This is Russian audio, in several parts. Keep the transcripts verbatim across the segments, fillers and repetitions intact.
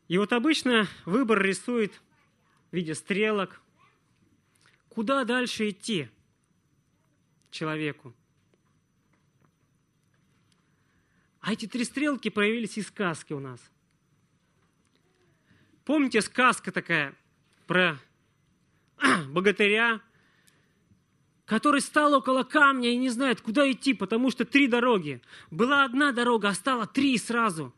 И вот обычно выбор рисует в виде стрелок. Куда дальше идти человеку? А эти три стрелки проявились из сказки у нас. Помните, сказка такая про богатыря, который стал около камня и не знает, куда идти, потому что три дороги. Была одна дорога, а стало три сразу.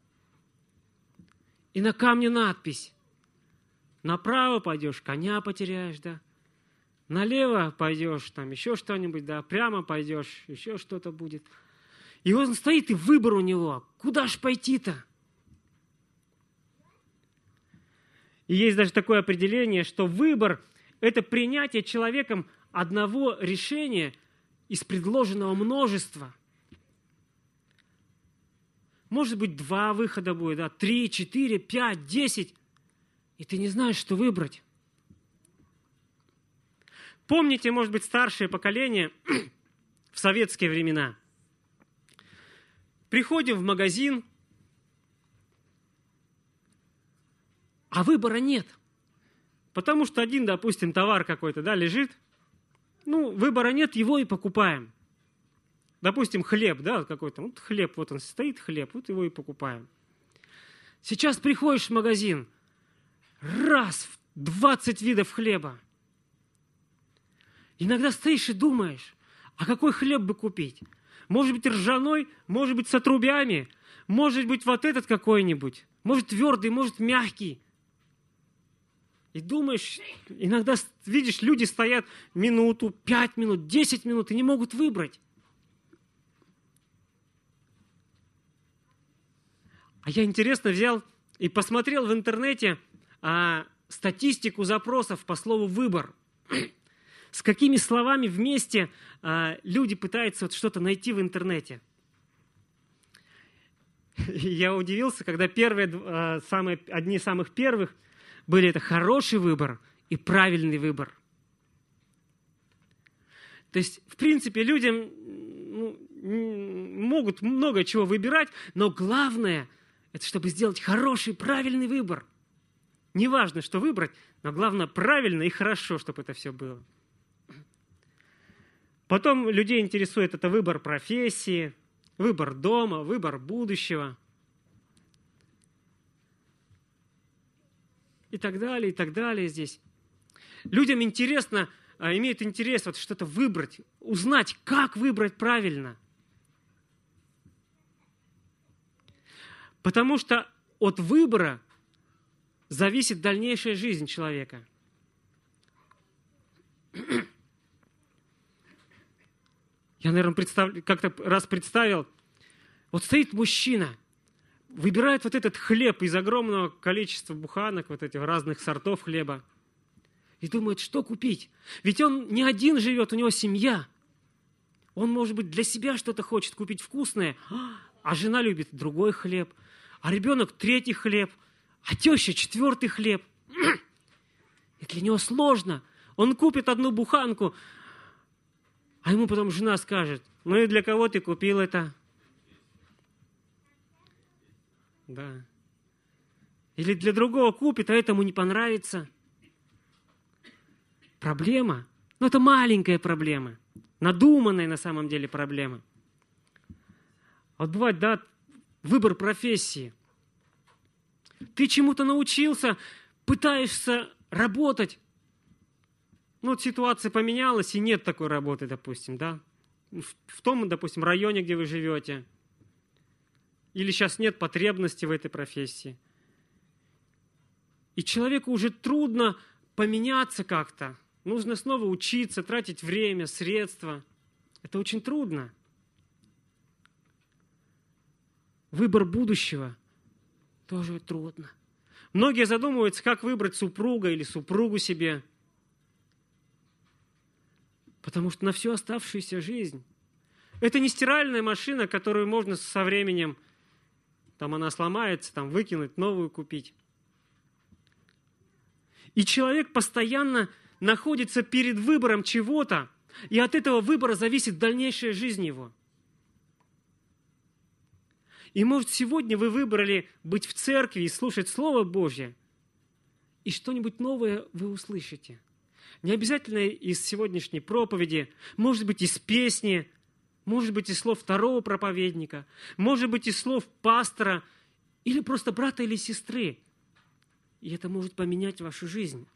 И на камне надпись. Направо пойдешь, коня потеряешь, да. Налево пойдешь, там еще что-нибудь, да. Прямо пойдешь, еще что-то будет. И он стоит, и выбор у него. Куда ж пойти-то? И есть даже такое определение, что выбор – это принятие человеком одного решения из предложенного множества. Может быть, два выхода будет, да, три, четыре, пять, десять. И ты не знаешь, что выбрать. Помните, может быть, старшее поколение в советские времена. Приходим в магазин, а выбора нет. Потому что один, допустим, товар какой-то, да, лежит. Ну, выбора нет, его и покупаем. Допустим, хлеб, да, какой-то. Вот хлеб, вот он стоит, хлеб, вот его и покупаем. Сейчас приходишь в магазин, раз, двадцать видов хлеба. Иногда стоишь и думаешь, а какой хлеб бы купить? Может быть, ржаной, может быть, с отрубями, может быть, вот этот какой-нибудь, может, твердый, может, мягкий. И думаешь, иногда видишь, люди стоят минуту, пять минут, десять минут и не могут выбрать. А я, интересно, взял и посмотрел в интернете а, статистику запросов по слову «выбор». С какими словами вместе а, люди пытаются вот что-то найти в интернете. И я удивился, когда первые, а, самые, одни из самых первых были это «хороший выбор» и «правильный выбор». То есть, в принципе, людям ну, могут много чего выбирать, но главное – это чтобы сделать хороший, правильный выбор. Неважно, что выбрать, но главное правильно и хорошо, чтобы это все было. Потом людей интересует это выбор профессии, выбор дома, выбор будущего. И так далее, и так далее здесь. Людям интересно, имеет интерес вот что-то выбрать, узнать, как выбрать правильно. Потому что от выбора зависит дальнейшая жизнь человека. Я, наверное, представ... как-то раз представил, вот стоит мужчина, выбирает вот этот хлеб из огромного количества буханок, вот этих разных сортов хлеба, и думает, что купить. Ведь он не один живет, у него семья. Он, может быть, для себя что-то хочет купить вкусное, а жена любит другой хлеб, а ребенок третий хлеб, а теща четвертый хлеб. И для него сложно. Он купит одну буханку, а ему потом жена скажет, ну и для кого ты купил это? Да. Или для другого купит, а этому не понравится. Проблема. Но это маленькая проблема. Надуманная на самом деле проблема. Вот бывает, да, выбор профессии. Ты чему-то научился, пытаешься работать. Ну, вот ситуация поменялась, и нет такой работы, допустим, да. В том, допустим, районе, где вы живете. Или сейчас нет потребности в этой профессии. И человеку уже трудно поменяться как-то. Нужно снова учиться, тратить время, средства. Это очень трудно. Выбор будущего тоже трудно. Многие задумываются, как выбрать супруга или супругу себе. Потому что на всю оставшуюся жизнь. Это не стиральная машина, которую можно со временем, там она сломается, там выкинуть, новую купить. И человек постоянно находится перед выбором чего-то, и от этого выбора зависит дальнейшая жизнь его. И, может, сегодня вы выбрали быть в церкви и слушать Слово Божье, и что-нибудь новое вы услышите. Не обязательно из сегодняшней проповеди, может быть, из песни, может быть, из слов второго проповедника, может быть, из слов пастора или просто брата или сестры. И это может поменять вашу жизнь.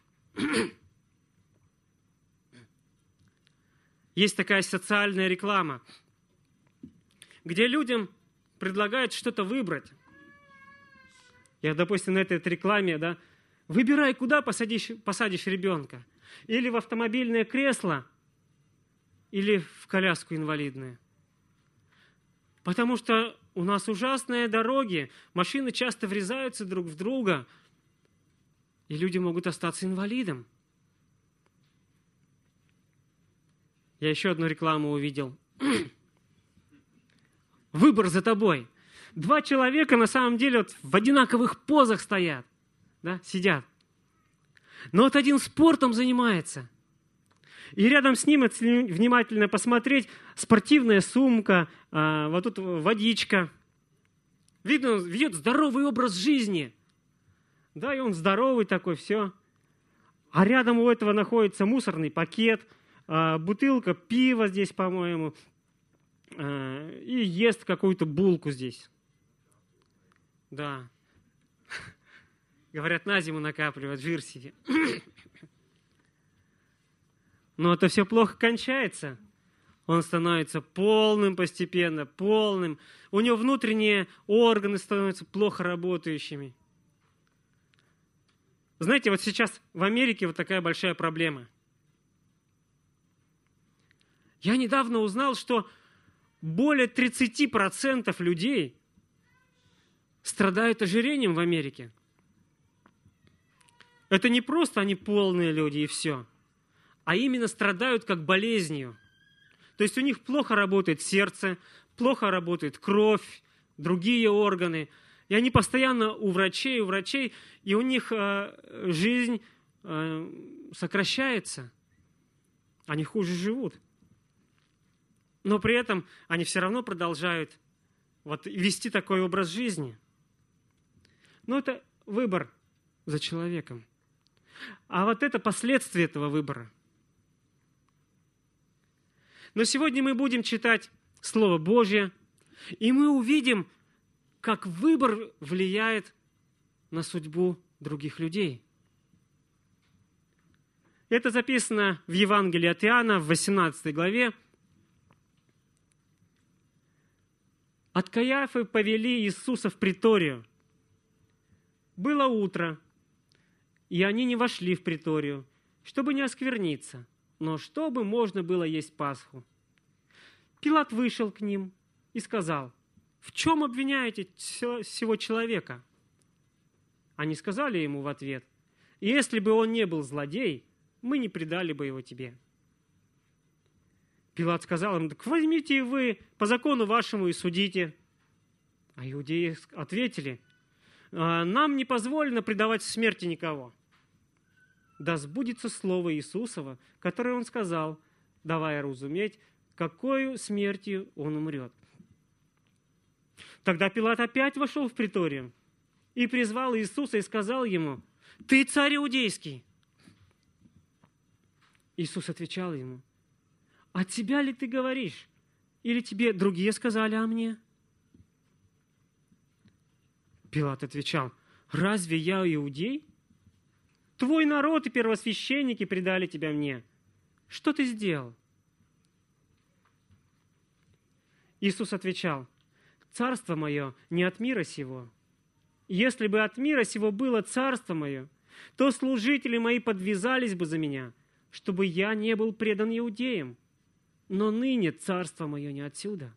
Есть такая социальная реклама, где людям предлагают что-то выбрать. Я, допустим, на этой рекламе, да, выбирай, куда посадишь, посадишь ребенка. Или в автомобильное кресло, или в коляску инвалидную. Потому что у нас ужасные дороги, машины часто врезаются друг в друга, и люди могут остаться инвалидом. Я еще одну рекламу увидел. Выбор за тобой. Два человека на самом деле вот в одинаковых позах стоят, да, сидят. Но вот один спортом занимается. И рядом с ним, если внимательно посмотреть, спортивная сумка, а, вот тут водичка. Видно, он ведет здоровый образ жизни. Да, и он здоровый такой, все. А рядом у этого находится мусорный пакет, а, бутылка пива здесь, по-моему, а, и ест какую-то булку здесь. Да. Говорят, на зиму накапливать, жир себе. Но это все плохо кончается. Он становится полным постепенно, полным. У него внутренние органы становятся плохо работающими. Знаете, вот сейчас в Америке вот такая большая проблема. Я недавно узнал, что более тридцать процентов людей страдают ожирением в Америке. Это не просто они полные люди и все, а именно страдают как болезнью. То есть у них плохо работает сердце, плохо работает кровь, другие органы. И они постоянно у врачей, у врачей, и у них э, жизнь э, сокращается. Они хуже живут. Но при этом они все равно продолжают вот, вести такой образ жизни. Но это выбор за человеком. А вот это последствия этого выбора. Но сегодня мы будем читать Слово Божье, и мы увидим, как выбор влияет на судьбу других людей. Это записано в Евангелии от Иоанна в восемнадцатой главе. От Каиафы повели Иисуса в приторию. Было утро, и они не вошли в приторию, чтобы не оскверниться, но чтобы можно было есть Пасху. Пилат вышел к ним и сказал: «В чем обвиняете сего человека?» Они сказали ему в ответ: «Если бы он не был злодей, мы не предали бы его тебе». Пилат сказал им: «Так возьмите вы по закону вашему и судите». А иудеи ответили: «Нам не позволено предавать смерти никого». Да сбудется слово Иисусова, которое он сказал, давая разуметь, какой смертью он умрет. Тогда Пилат опять вошел в приторию и призвал Иисуса и сказал ему: «Ты царь иудейский». Иисус отвечал ему: «От тебя ли ты говоришь? Или тебе другие сказали о мне?» Пилат отвечал: «Разве я иудей? Твой народ и первосвященники предали тебя мне. Что ты сделал?» Иисус отвечал: «Царство мое не от мира сего. Если бы от мира сего было царство мое, то служители мои подвязались бы за меня, чтобы я не был предан иудеям. Но ныне царство мое не отсюда».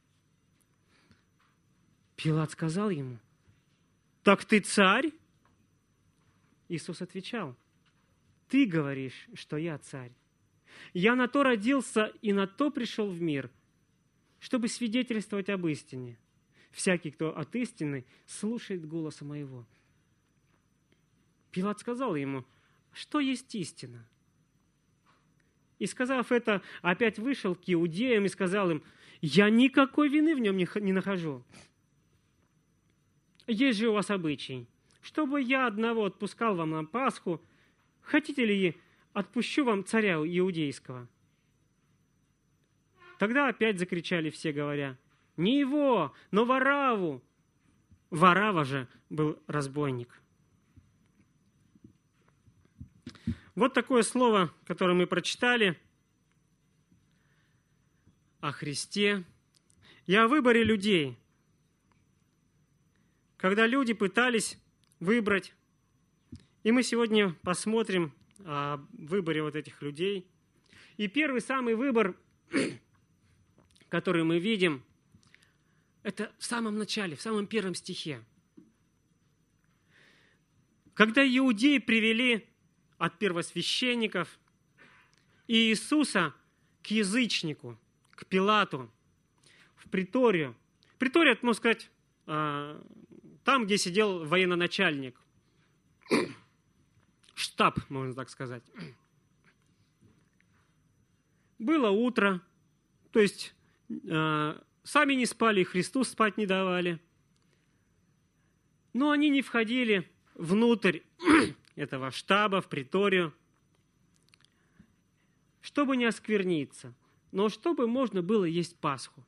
Пилат сказал ему: «Так ты царь?» Иисус отвечал: «Ты говоришь, что я царь. Я на то родился и на то пришел в мир, чтобы свидетельствовать об истине. Всякий, кто от истины, слушает голоса моего». Пилат сказал ему: «Что есть истина?» И, сказав это, опять вышел к иудеям и сказал им: «Я никакой вины в нем не нахожу. есть же у вас обычай, чтобы я одного отпускал вам на Пасху, хотите ли, отпущу вам царя иудейского? Тогда опять закричали все, говоря, не его, но Варавву. Варавва же был разбойник. Вот такое слово, которое мы прочитали о Христе и о выборе людей. Когда люди пытались выбрать, и мы сегодня посмотрим о выборе вот этих людей. И первый самый выбор, который мы видим, это в самом начале, в самом первом стихе. Когда иудеи привели от первосвященников и Иисуса к язычнику, к Пилату, в приторию. Притория, это, можно сказать, там, где сидел военачальник. Штаб, можно так сказать. Было утро, то есть сами не спали, Христу спать не давали. Но они не входили внутрь этого штаба, в приторию, чтобы не оскверниться, но чтобы можно было есть Пасху.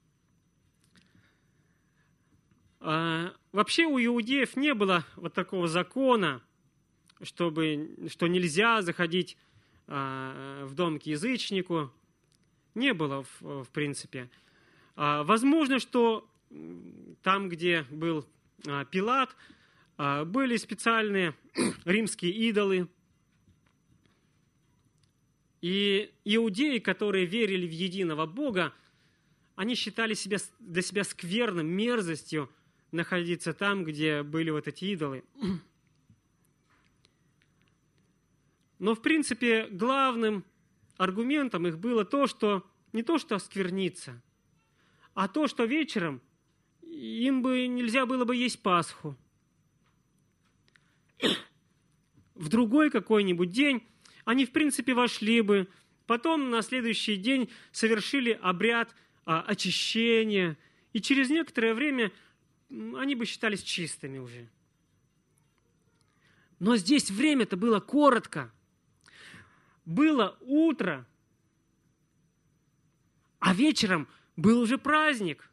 А, вообще у иудеев не было вот такого закона, чтобы, что нельзя заходить а, в дом к язычнику. Не было, в, в принципе. А, возможно, что там, где был а, Пилат, а, были специальные римские идолы. И иудеи, которые верили в единого Бога, они считали себя, для себя скверным, мерзостью находиться там, где были вот эти идолы. Но, в принципе, главным аргументом их было то, что не то, что оскверниться, а то, что вечером им бы нельзя было бы есть Пасху. В другой какой-нибудь день они, в принципе, вошли бы, потом на следующий день совершили обряд а, очищения, и через некоторое время они бы считались чистыми уже. Но здесь время-то было коротко. Было утро, а вечером был уже праздник.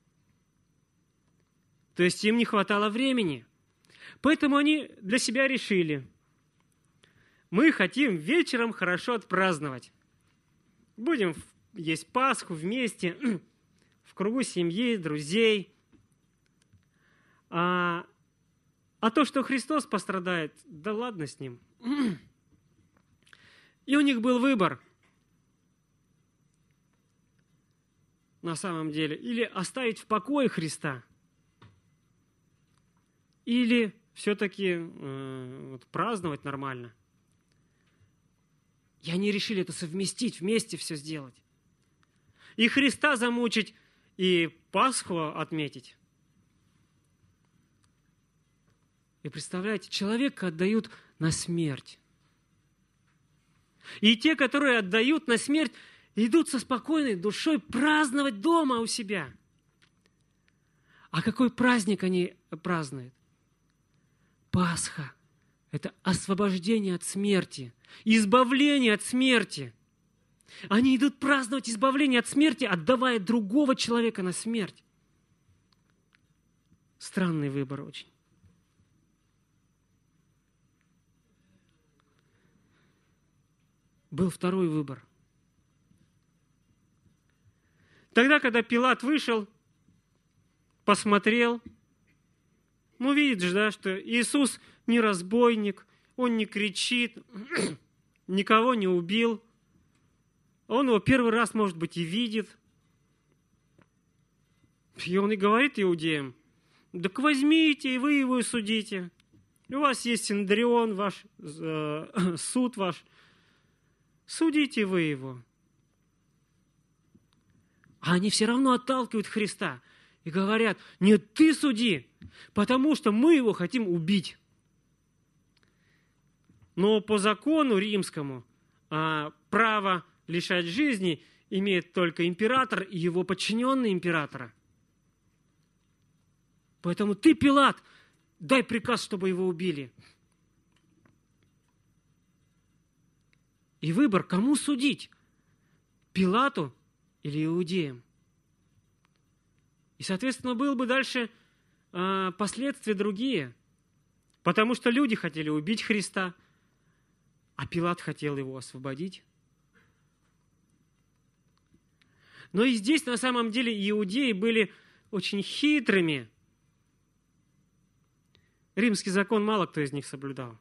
То есть им не хватало времени. Поэтому они для себя решили: мы хотим вечером хорошо отпраздновать. Будем есть Пасху вместе, в кругу семьи, друзей. А, а то, что Христос пострадает, да ладно с ним. И у них был выбор. На самом деле. Или оставить в покое Христа, или все-таки э, вот, праздновать нормально. И они решили это совместить, вместе все сделать. И Христа замучить, и Пасху отметить. И представляете, человека отдают на смерть. И те, которые отдают на смерть, идут со спокойной душой праздновать дома у себя. А какой праздник они празднуют? Пасха – это освобождение от смерти, избавление от смерти. Они идут праздновать избавление от смерти, отдавая другого человека на смерть. Странный выбор очень. Был второй выбор. Тогда, когда Пилат вышел, посмотрел, ну, видит же, да, что Иисус не разбойник, он не кричит, никого не убил. Он его первый раз, может быть, и видит. И он и говорит иудеям: так возьмите, и вы его и судите. У вас есть Синедрион, ваш э, суд ваш. Судите вы его. А они все равно отталкивают Христа и говорят: нет, ты суди, потому что мы его хотим убить. Но по закону римскому а, право лишать жизни имеет только император и его подчиненные императора. Поэтому ты, Пилат, дай приказ, чтобы его убили. И выбор, кому судить? Пилату или иудеям? И, соответственно, было бы дальше э, последствия другие. Потому что люди хотели убить Христа, а Пилат хотел его освободить. Но и здесь, на самом деле, иудеи были очень хитрыми. Римский закон мало кто из них соблюдал.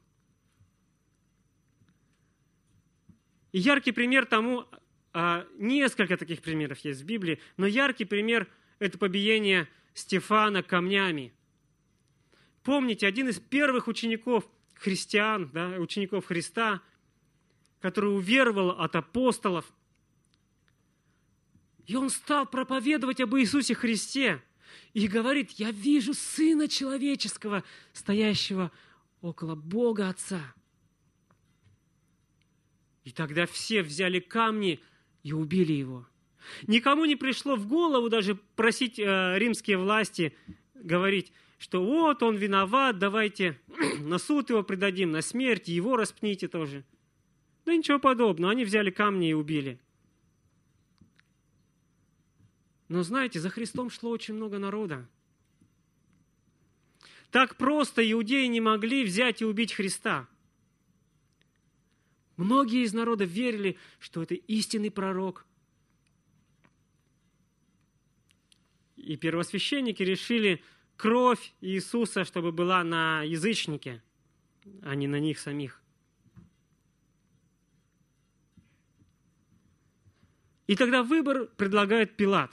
И яркий пример тому, а, несколько таких примеров есть в Библии, но яркий пример – это побиение Стефана камнями. Помните, один из первых учеников христиан, да, учеников Христа, который уверовал от апостолов, и он стал проповедовать об Иисусе Христе и говорит: «Я вижу Сына Человеческого, стоящего около Бога Отца». И тогда все взяли камни и убили его. Никому не пришло в голову даже просить э, римские власти, говорить, что вот он виноват, давайте на суд его предадим, на смерть, его распните тоже. Да ничего подобного, они взяли камни и убили. Но знаете, за Христом шло очень много народа. Так просто иудеи не могли взять и убить Христа. Многие из народа верили, что это истинный пророк. И первосвященники решили кровь Иисуса, чтобы была на язычнике, а не на них самих. И тогда выбор предлагает Пилат.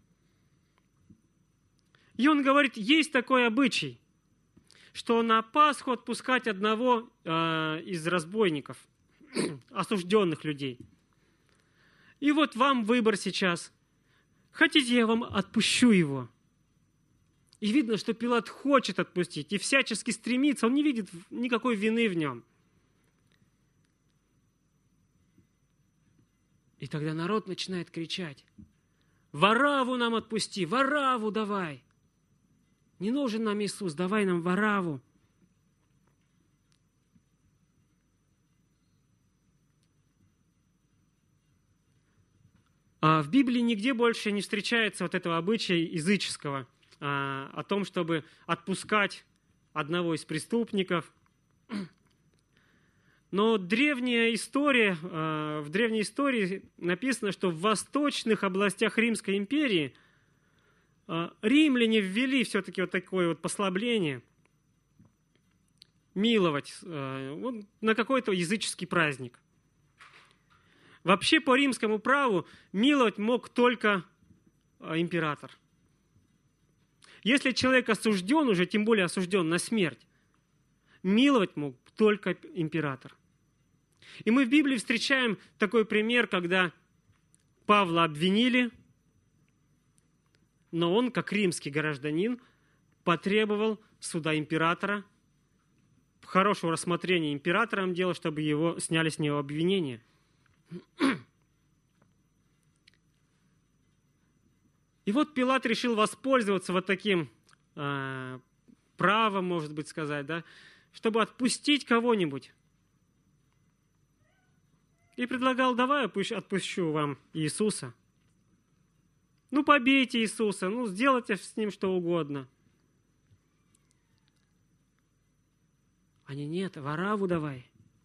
И он говорит, есть такой обычай, что на Пасху отпускать одного э, из разбойников, осужденных людей. И вот вам выбор сейчас. Хотите, я вам отпущу его? И видно, что Пилат хочет отпустить и всячески стремится, он не видит никакой вины в нем. И тогда народ начинает кричать: «Варавву нам отпусти! Варавву давай! Не нужен нам Иисус, давай нам Варавву!» А в Библии нигде больше не встречается вот этого обычая языческого а, о том, чтобы отпускать одного из преступников. Но древняя история, а, в древней истории написано, что в восточных областях Римской империи а, римляне ввели все-таки вот такое вот послабление миловать а, вот, на какой-то языческий праздник. Вообще по римскому праву миловать мог только император. Если человек осужден уже, тем более осужден на смерть, миловать мог только император. И мы в Библии встречаем такой пример, когда Павла обвинили, но он, как римский гражданин, потребовал суда императора, хорошего рассмотрения императором дела, чтобы его сняли с него обвинения. И вот Пилат решил воспользоваться вот таким э, правом, может быть, сказать, да, чтобы отпустить кого-нибудь. И предлагал: давай отпущу вам Иисуса. Ну, побейте Иисуса, ну, сделайте с ним что угодно. Они: нет, Варавву давай.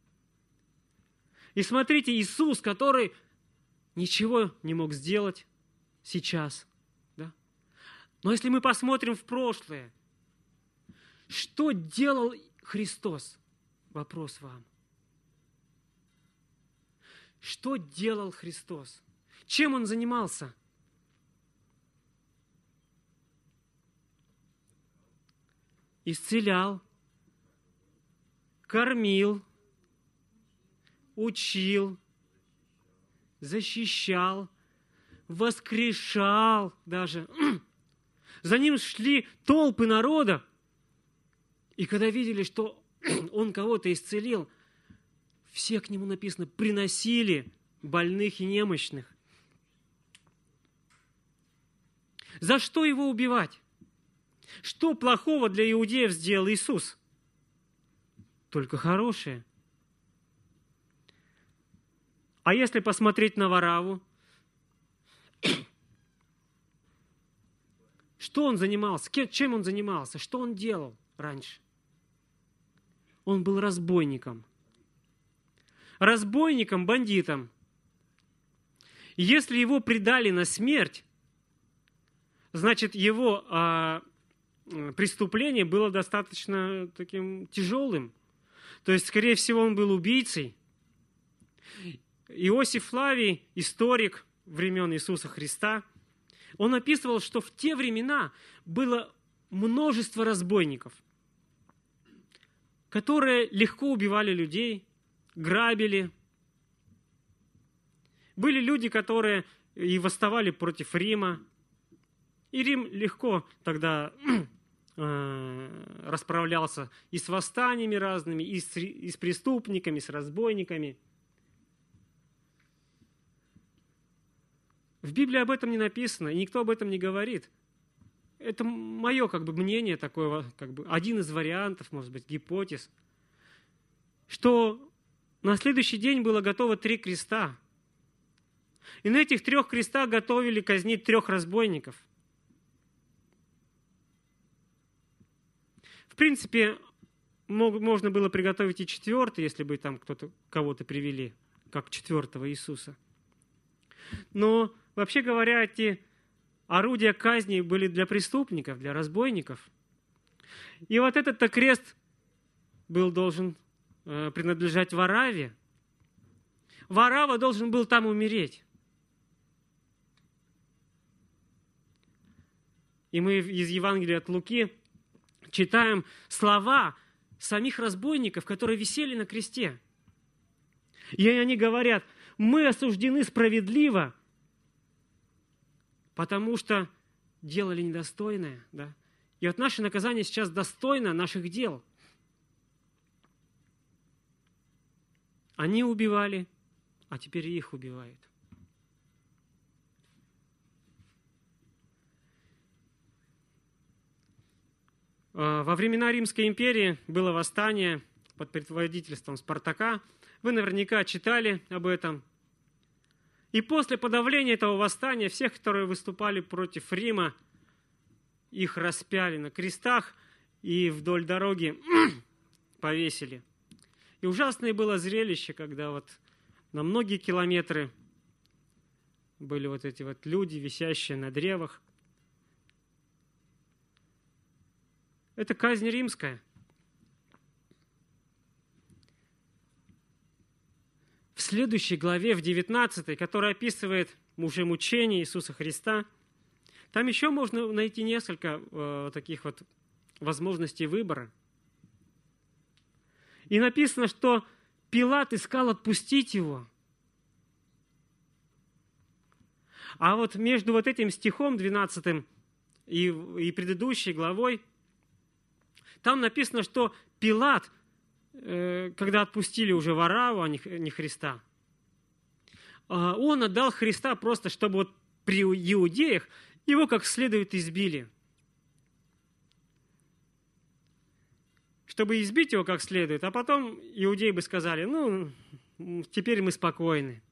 И смотрите, Иисус, который ничего не мог сделать сейчас. Да? Но если мы посмотрим в прошлое, что делал Христос? Вопрос вам. Что делал Христос? Чем Он занимался? Исцелял, кормил, учил, защищал, воскрешал даже. За ним шли толпы народа. И когда видели, что он кого-то исцелил, все к нему, написано, приносили больных и немощных. За что его убивать? Что плохого для иудеев сделал Иисус? Только хорошее. А если посмотреть на Вараву, что он занимался? Чем он занимался? Что он делал раньше? Он был разбойником. Разбойником, бандитом. Если его предали на смерть, значит, его а, преступление было достаточно таким тяжелым. То есть, скорее всего, он был убийцей. Иосиф Флавий, историк времен Иисуса Христа, он описывал, что в те времена было множество разбойников, которые легко убивали людей, грабили. Были люди, которые и восставали против Рима. И Рим легко тогда э, расправлялся и с восстаниями разными, и с, и с преступниками, и с разбойниками. В Библии об этом не написано, и никто об этом не говорит. Это мое как бы мнение такое, как бы один из вариантов, может быть, гипотез, что на следующий день было готово три креста. И на этих трех крестах готовили казнить трех разбойников. В принципе, мог, можно было приготовить и четвертый, если бы там кто-то, кого-то привели, как четвертого Иисуса. Но, вообще говоря, эти орудия казни были для преступников, для разбойников. И вот этот-то крест был должен э, принадлежать Вараве. Варава должен был там умереть. И мы из Евангелия от Луки читаем слова самих разбойников, которые висели на кресте. И они говорят: мы осуждены справедливо, потому что делали недостойное. Да? И вот наше наказание сейчас достойно наших дел. Они убивали, а теперь их убивают. Во времена Римской империи было восстание под предводительством Спартака. Вы наверняка читали об этом. И после подавления этого восстания всех, которые выступали против Рима, их распяли на крестах и вдоль дороги повесили. И ужасное было зрелище, когда вот на многие километры были вот эти вот люди, висящие на древах. Это казнь римская. В следующей главе, в девятнадцатой, которая описывает уже мучение Иисуса Христа, там еще можно найти несколько э, таких вот возможностей выбора. И написано, что Пилат искал отпустить его. А вот между вот этим стихом двенадцатым и, и предыдущей главой там написано, что Пилат, э, когда отпустили уже Вараву, а не, не Христа, э, он отдал Христа просто, чтобы вот при иудеях его как следует избили. Чтобы избить его как следует, а потом иудеи бы сказали: ну, теперь мы спокойны.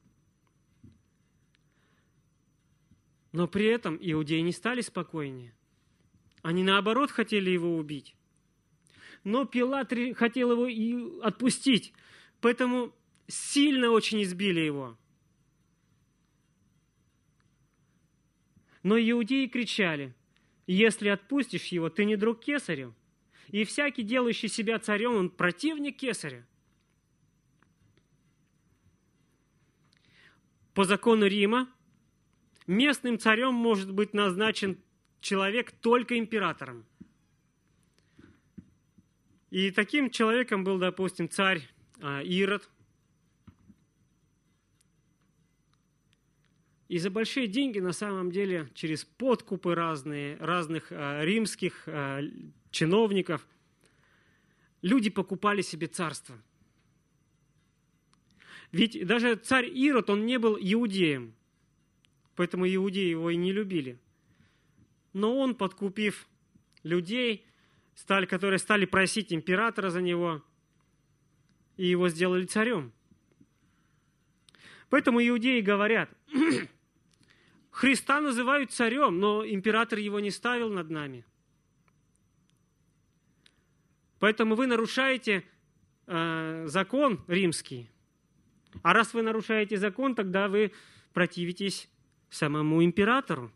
Но при этом иудеи не стали спокойнее. Они наоборот хотели его убить. Но Пилат хотел его и отпустить, поэтому сильно очень избили его. Но иудеи кричали: если отпустишь его, ты не друг кесарю, и всякий, делающий себя царем, он противник кесаря. По закону Рима местным царем может быть назначен человек только императором. И таким человеком был, допустим, царь Ирод. И за большие деньги, на самом деле, через подкупы разные, разных римских чиновников, люди покупали себе царство. Ведь даже царь Ирод, он не был иудеем, поэтому иудеи его и не любили. Но он, подкупив людей, стали, которые стали просить императора за него, и его сделали царем. Поэтому иудеи говорят, Христа называют царем, но император его не ставил над нами. Поэтому вы нарушаете э, закон римский. А раз вы нарушаете закон, тогда вы противитесь самому императору.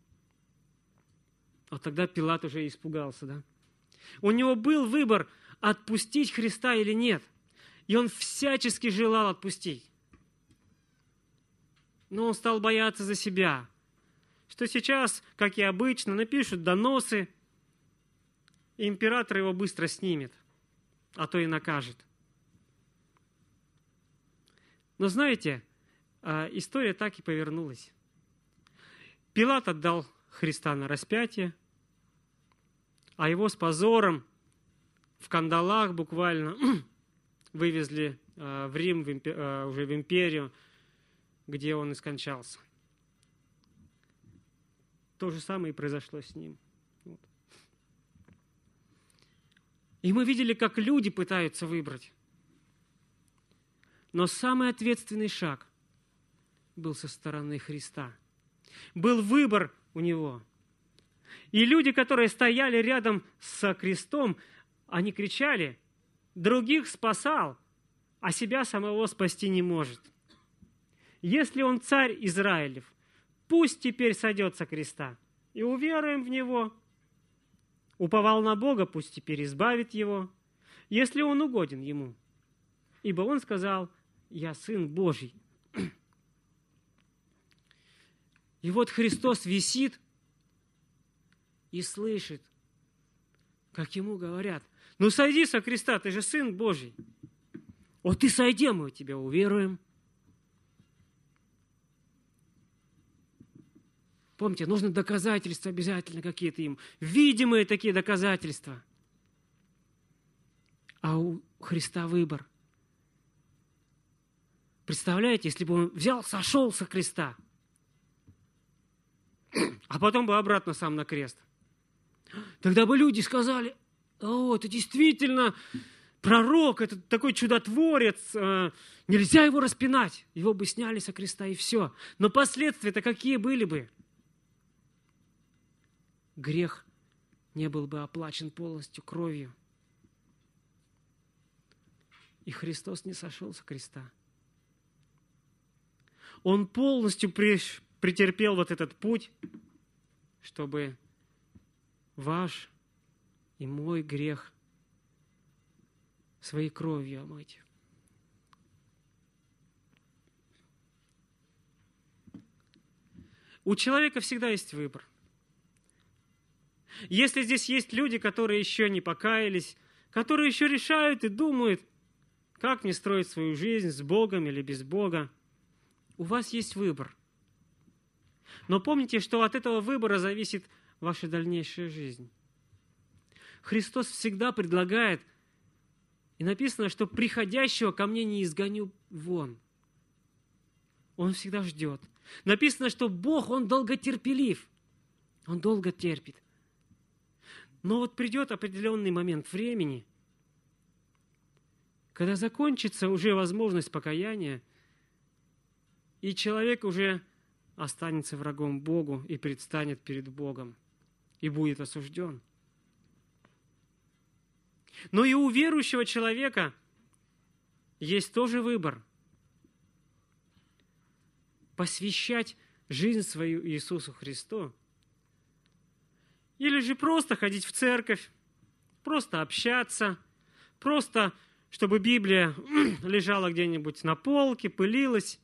А тогда Пилат уже испугался, да? У него был выбор, отпустить Христа или нет. И он всячески желал отпустить. Но он стал бояться за себя, что сейчас, как и обычно, напишут доносы, и император его быстро снимет, а то и накажет. Но знаете, история так и повернулась. Пилат отдал Христа на распятие, а его с позором в кандалах буквально вывезли в Рим, в импер... уже в империю, где он и скончался. То же самое и произошло с ним. Вот. И мы видели, как люди пытаются выбрать. Но самый ответственный шаг был со стороны Христа. Был выбор у него. И люди, которые стояли рядом со крестом, они кричали: других спасал, а себя самого спасти не может. Если он царь Израилев, пусть теперь сойдет со креста, и уверуем в него. Уповал на Бога, пусть теперь избавит его, если он угоден ему. Ибо он сказал: я Сын Божий. И вот Христос висит и слышит, как ему говорят: ну сойди со креста, ты же Сын Божий. Вот ты сойди, мы в тебя уверуем. Помните, нужны доказательства обязательно какие-то им, видимые такие доказательства. А у Христа выбор. Представляете, если бы он взял, сошел со креста, а потом бы обратно сам на крест. Тогда бы люди сказали: о, это действительно пророк, это такой чудотворец, нельзя его распинать. Его бы сняли со креста и все. Но последствия-то какие были бы? Грех не был бы оплачен полностью кровью. И Христос не сошел со креста. Он полностью претерпел вот этот путь, чтобы ваш и мой грех своей кровью омыть. У человека всегда есть выбор. Если здесь есть люди, которые еще не покаялись, которые еще решают и думают, как мне строить свою жизнь с Богом или без Бога, у вас есть выбор. Но помните, что от этого выбора зависит ваша дальнейшая жизнь. Христос всегда предлагает, и написано, что приходящего ко мне не изгоню вон. Он всегда ждет. Написано, что Бог, Он долготерпелив. Он долго терпит. Но вот придет определенный момент времени, когда закончится уже возможность покаяния, и человек уже останется врагом Богу и предстанет перед Богом, и будет осужден. Но и у верующего человека есть тоже выбор. Посвящать жизнь свою Иисусу Христу, или же просто ходить в церковь, просто общаться, просто, чтобы Библия лежала где-нибудь на полке, пылилась.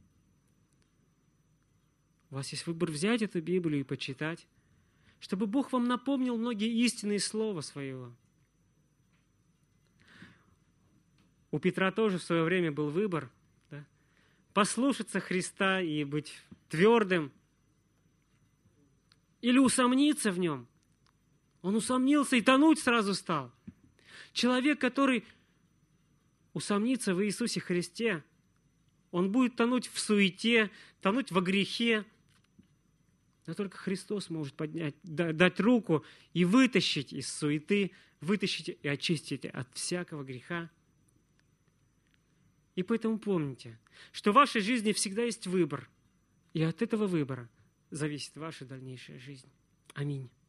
У вас есть выбор взять эту Библию и почитать, чтобы Бог вам напомнил многие истинные слова Своего. У Петра тоже в свое время был выбор, да? Послушаться Христа и быть твердым, или усомниться в Нем. Он усомнился и тонуть сразу стал. Человек, который усомнится в Иисусе Христе, он будет тонуть в суете, тонуть во грехе. Но только Христос может поднять, дать руку и вытащить из суеты, вытащить и очистить от всякого греха. И поэтому помните, что в вашей жизни всегда есть выбор. И от этого выбора зависит ваша дальнейшая жизнь. Аминь.